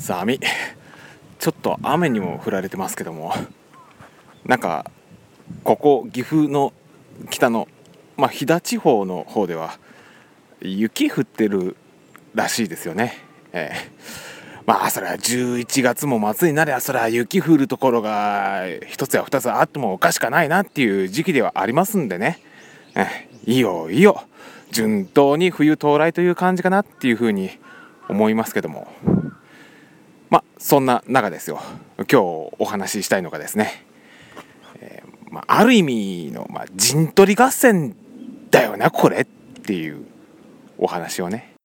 寒い。ちょっと雨にも降られてますけども、なんかここ岐阜の北の、飛騨地方の方では雪降ってるらしいですよね。それは11月も末になりゃそれは雪降るところが一つや二つあってもおかしくないなっていう時期ではありますんでね、いいよ順当に冬到来という感じかなっていうふうに思いますけども、そんな中ですよ、今日お話ししたいのがですね、ある意味の、陣取り合戦だよなこれっていうお話をね。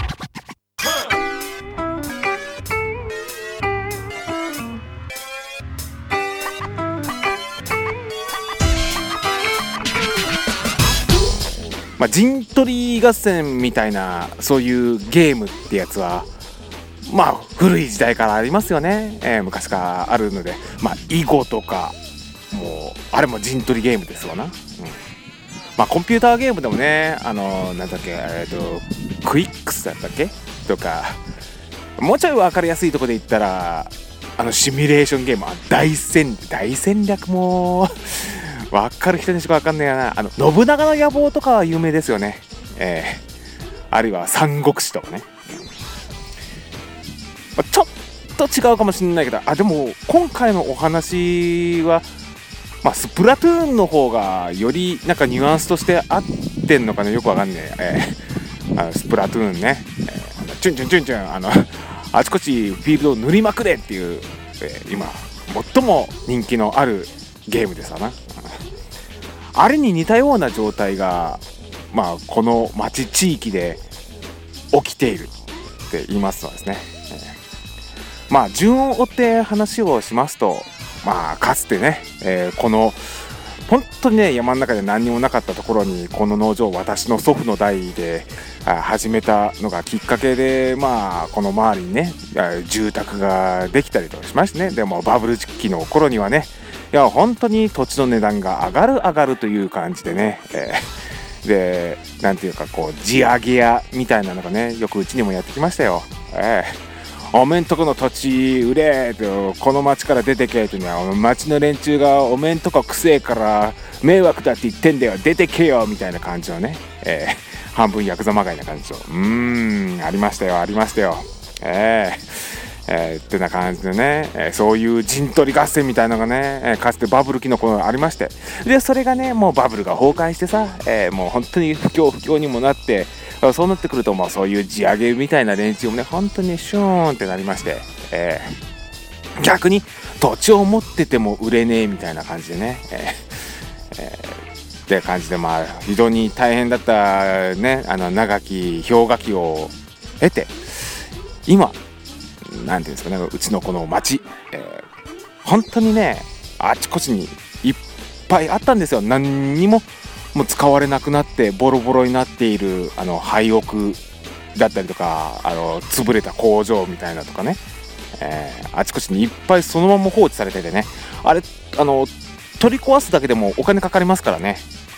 陣取り合戦みたいなそういうゲームってやつは古い時代からありますよね。昔からあるので、囲碁とかもうあれも陣取りゲームですわな。コンピューターゲームでもね、クイックスだったっけとか、もうちょい分かりやすいところで言ったらシミュレーションゲーム、大戦略も分かる人にしか分かんないな。信長の野望とかは有名ですよね。あるいは三国志とかね。ちょっと違うかもしれないけど、でも今回のお話は、スプラトゥーンの方がよりなんかニュアンスとして合ってんのかな、よくわかんねえ。スプラトゥーンね、チュンチュンチュンチュンあちこちフィールドを塗りまくれっていう、今最も人気のあるゲームですわな。あれに似たような状態が、この町地域で起きているって言いますのですね。順を追って話をしますと、かつてね、この本当にね山の中で何にもなかったところにこの農場を私の祖父の代で始めたのがきっかけで、この周りにね住宅ができたりとかしましてね。でもバブル期の頃にはね、本当に土地の値段が上がるという感じでね、でなんていうか地上げ屋みたいなのがねよくうちにもやってきましたよ。おめんとこの土地売れと、この町から出てけというのは町の連中がおめんとこくせえから迷惑だって言ってんだよ出てけよみたいな感じのね、半分ヤクザまがいな感じのありましたよ。ってな感じでね、そういう陣取り合戦みたいなのがね、かつてバブル期の頃ありまして、でそれがねもうバブルが崩壊してさ、もう本当に不況にもなって、そうなってくるとそういう地上げみたいな連中もね本当にシューンってなりまして、逆に土地を持ってても売れねえみたいな感じでね、って感じで非常に大変だったね長き氷河期を経て、今なんていうんですかね、うちのこの町、本当にねあちこちにいっぱいあったんですよ。何にももう使われなくなってボロボロになっている廃屋だったりとか、潰れた工場みたいなとかね、あちこちにいっぱいそのまま放置されててね、あれ取り壊すだけでもお金かかりますからね。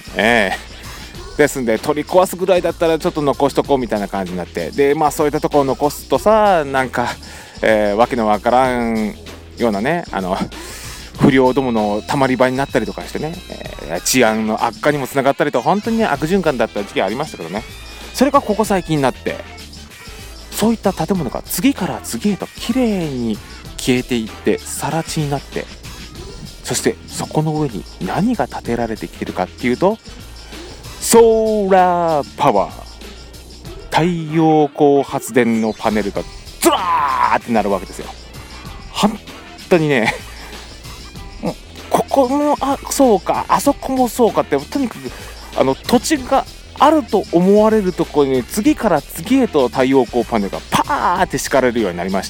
ですんで取り壊すぐらいだったらちょっと残しとこうみたいな感じになって、でそういったところを残すとさ、なんか、わけのわからんようなね不良どものたまり場になったりとかしてね、治安の悪化にもつながったりと、本当に悪循環だった時期ありましたけどね。それがここ最近になってそういった建物が次から次へときれいに消えていって更地になって、そしてそこの上に何が建てられてきてるかっていうと、ソーラーパワー、太陽光発電のパネルがズラーってなるわけですよ。本当にね、ここもそうか、あそこもそうかって、とにかく土地があると思われるところに次から次へと太陽光パネルがパーって敷かれるようになりまして、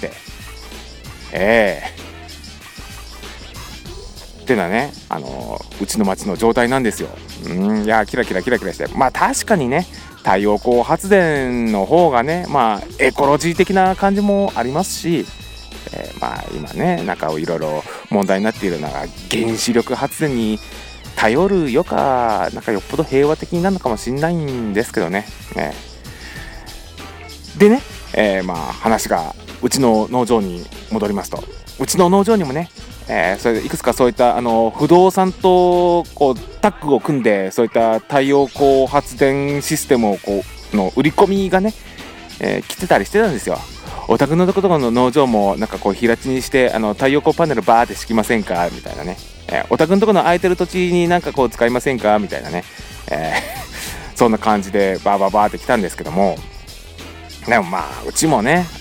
っていうのはねうちの町の状態なんですよ。いやキラキラして、確かにね太陽光発電の方がねエコロジー的な感じもありますし、今ねなんかいろいろ問題になっているのが原子力発電に頼るよか、なんかよっぽど平和的になるのかもしれないんですけどね。でね、話がうちの農場に戻りますと、うちの農場にもね、それでいくつかそういった不動産とこうタッグを組んで、そういった太陽光発電システムをこうの売り込みがね、来てたりしてたんですよ。お宅のところの農場もなんかこう平地にして太陽光パネルバーって敷きませんかみたいなね、お宅のところの空いてる土地になんかこう使いませんかみたいなね、そんな感じでバーバーバーって来たんですけども、でもまあうちもね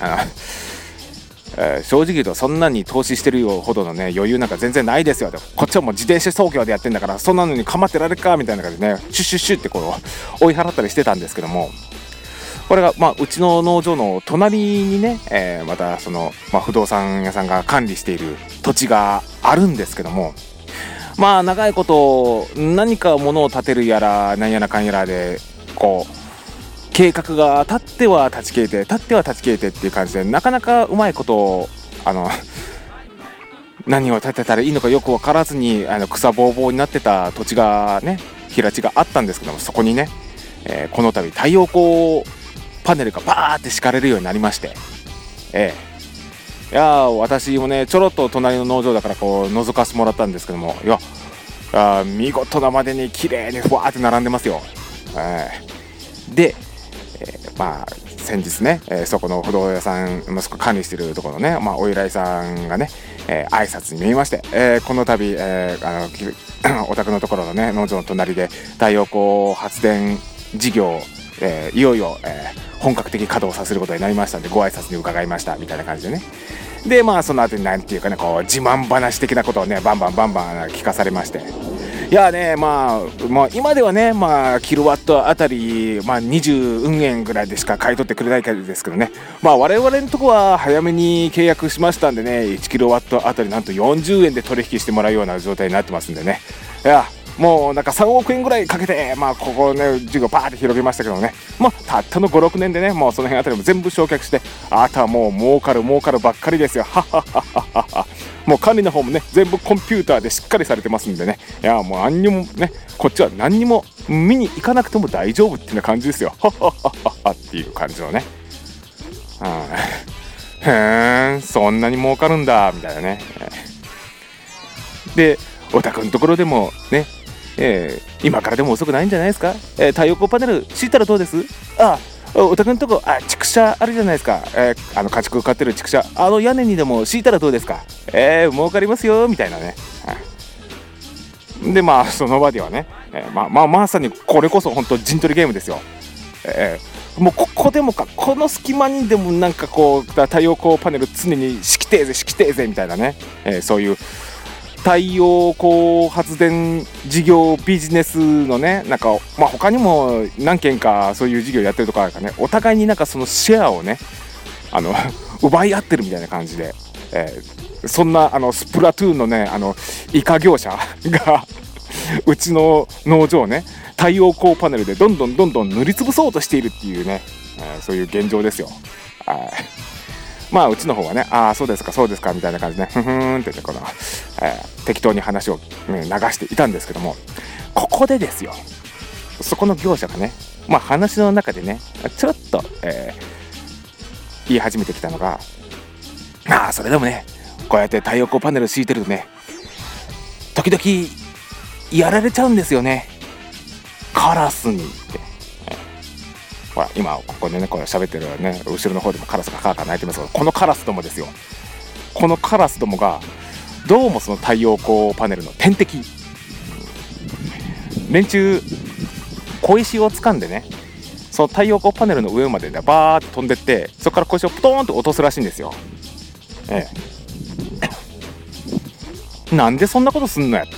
正直言うとそんなに投資してるほどのね余裕なんか全然ないですよ。こっちはもう自転車操業でやってんだから、そんなのに構ってられるかみたいな感じでね、シュッシュッシュッってこう追い払ったりしてたんですけども、これがまあうちの農場の隣にね、またその、不動産屋さんが管理している土地があるんですけども、まあ長いこと何か物を建てるやらなんやらかんやらでこう計画が立っては立ち消えて立っては立ち消えてっていう感じで、なかなかうまいことを何を建てたらいいのかよく分からずに草ぼうぼうになってた土地がね、平地があったんですけども、そこにね、この度太陽光パネルがバーって敷かれるようになりまして、いや私もねちょろっと隣の農場だからこう覗かせてもらったんですけども、いや見事なまでに綺麗にふわーって並んでますよ。で、まあ先日ね、そこの不動産屋さん息子管理してるところのね、お依頼さんがね、挨拶に見えまして、この度、お宅のところのね農場の隣で太陽光発電事業、いよいよ、本格的稼働させることになりましたんでご挨拶に伺いましたみたいな感じでね、でまあその後に何ていうかねこう自慢話的なことをねバンバン聞かされまして、いやねまあ今ではねキロワットあたり20運円ぐらいでしか買い取ってくれないからですけどね、我々のとこは早めに契約しましたんでね、1キロワットあたりなんと40円で取引してもらうような状態になってますんでね、いやもうなんか3億円ぐらいかけてここね事業バーって広げましたけどね、たったの 5,6 年でねもうその辺あたりも全部焼却して、あとはもう儲かるばっかりですよ。ははははは。もう管理の方もね全部コンピューターでしっかりされてますんでね、いやもう何にもねこっちは何にも見に行かなくても大丈夫っていうな感じですよ。ははははっていう感じのね、へんそんなに儲かるんだみたいなね。でお宅のところでもね、今からでも遅くないんじゃないですか。太陽光パネル敷いたらどうです？お宅のとこ畜舎あるじゃないですか。家畜飼ってる畜舎屋根にでも敷いたらどうですか。儲かりますよみたいなね。でその場ではね、まさにこれこそ本当陣取りゲームですよ。もうここでもかこの隙間にでもなんかこう太陽光パネル常に敷きてえぜみたいなね、そういう太陽光発電事業ビジネスのねなんか他にも何件かそういう事業やってるとこあるからね、お互いになんかそのシェアをね奪い合ってるみたいな感じで、そんなスプラトゥーンのねイカ業者がうちの農場をね太陽光パネルでどんどん塗りつぶそうとしているっていうね、そういう現状ですよ。うちの方はねそうですかみたいな感じでねふんってね適当に話を、流していたんですけども、ここでですよそこの業者がね話の中でねちょっと、言い始めてきたのが、それでもねこうやって太陽光パネル敷いてるとね時々やられちゃうんですよね、カラスにって。ほら今ここでねこれ喋ってるね後ろの方でもカラスがカーカー鳴いてますけど、このカラスどもですよ。このカラスどもがどうもその太陽光パネルの天敵、連中小石を掴んでねその太陽光パネルの上まで、バーッと飛んでってそこから小石をポトーンと落とすらしいんですよ。なんでそんなことすんのや、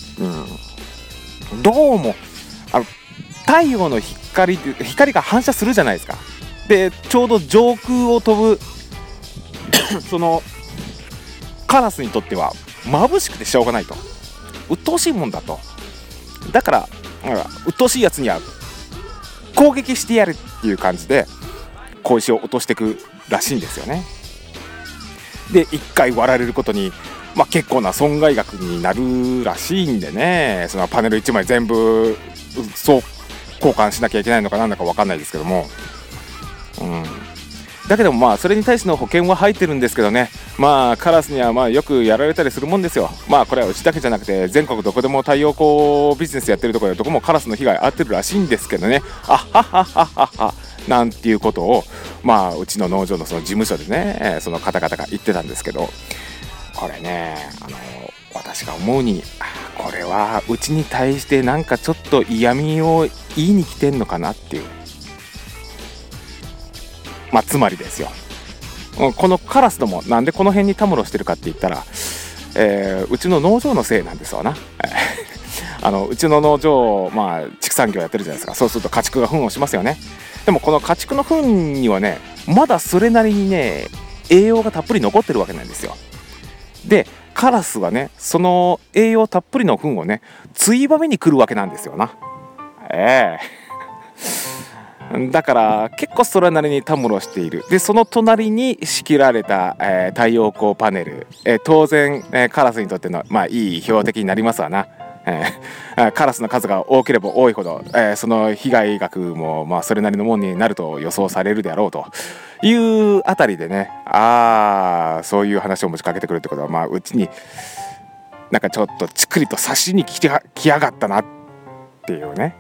どうも太陽の光が反射するじゃないですか。でちょうど上空を飛ぶそのカラスにとっては眩しくてしょうがないと、鬱陶しいもんだと。だから鬱陶しいやつには攻撃してやるっていう感じで小石を落としていくらしいんですよね。で1回割られることに、結構な損害額になるらしいんでね、そのパネル1枚全部交換しなきゃいけないのかなんだか分かんないですけども、 だけどもまあそれに対しての保険は入ってるんですけどね、まあカラスにはまあよくやられたりするもんですよ。まあこれはうちだけじゃなくて全国どこでも太陽光ビジネスやってるところでどこもカラスの被害あってるらしいんですけどね、あはははははなんていうことをまあうちの農場のその事務所でね、その方々が言ってたんですけど、これね私が思うにこれはうちに対してなんかちょっと嫌味を言いに来てんのかなっていう、まあつまりですよ、このカラスどもなんでこの辺にたむろしてるかって言ったら、うちの農場のせいなんですわなうちの農場、まあ畜産業やってるじゃないですか。そうすると家畜が糞をしますよね。でもこの家畜の糞にはねまだそれなりにね栄養がたっぷり残ってるわけなんですよ。でカラスはねその栄養たっぷりの糞をねついばみに来るわけなんですよな。だから結構それなりにたむろしている。でその隣に仕切られた、太陽光パネル、当然、カラスにとってのまあいい標的になりますわな。カラスの数が多ければ多いほど、その被害額もまあそれなりのものになると予想されるであろうというあたりでね、そういう話を持ちかけてくるってことはまあうちになんかちょっとちくりと刺しに来やがったなっていうね、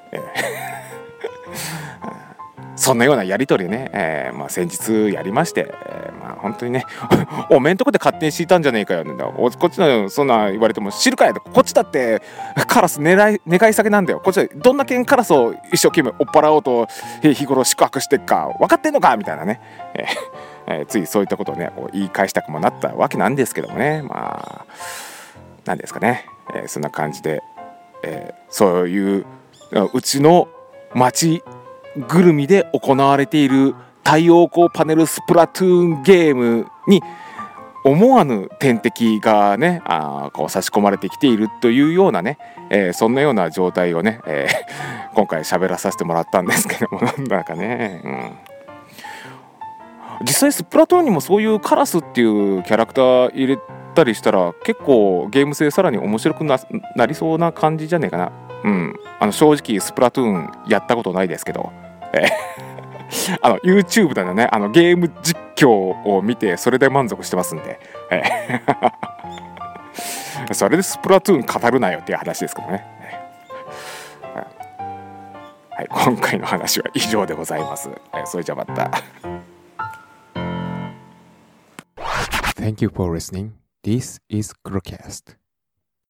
そんなようなやり取りね、まあ、先日やりまして、まあ本当にねおめんとこで勝手に敷いたんじゃねえかよ、こっちのそんな言われても知るかよ、こっちだってカラス願い下げなんだよ、こっちはどんなけんカラスを一生懸命追っ払おうと日頃宿泊してっか分かってんのかみたいなね、ついそういったことをねこう言い返したくもなったわけなんですけどもね、まあなんですかね、そんな感じで、そういううちの町ぐるみで行われている太陽光パネルスプラトゥーンゲームに思わぬ天敵がねこう差し込まれてきているというようなね、そんなような状態をね、今回喋らさせてもらったんですけどもなんかね、実際スプラトゥーンにもそういうカラスっていうキャラクター入れたりしたら結構ゲーム性さらに面白く なりそうな感じじゃねえかな。正直スプラトゥーンやったことないですけど、YouTube でのねゲーム実況を見てそれで満足してますんで、それでスプラトゥーン語るなよっていう話ですけどね。はい、今回の話は以上でございます。それじゃまた。Thank you for listening. This is Crocast.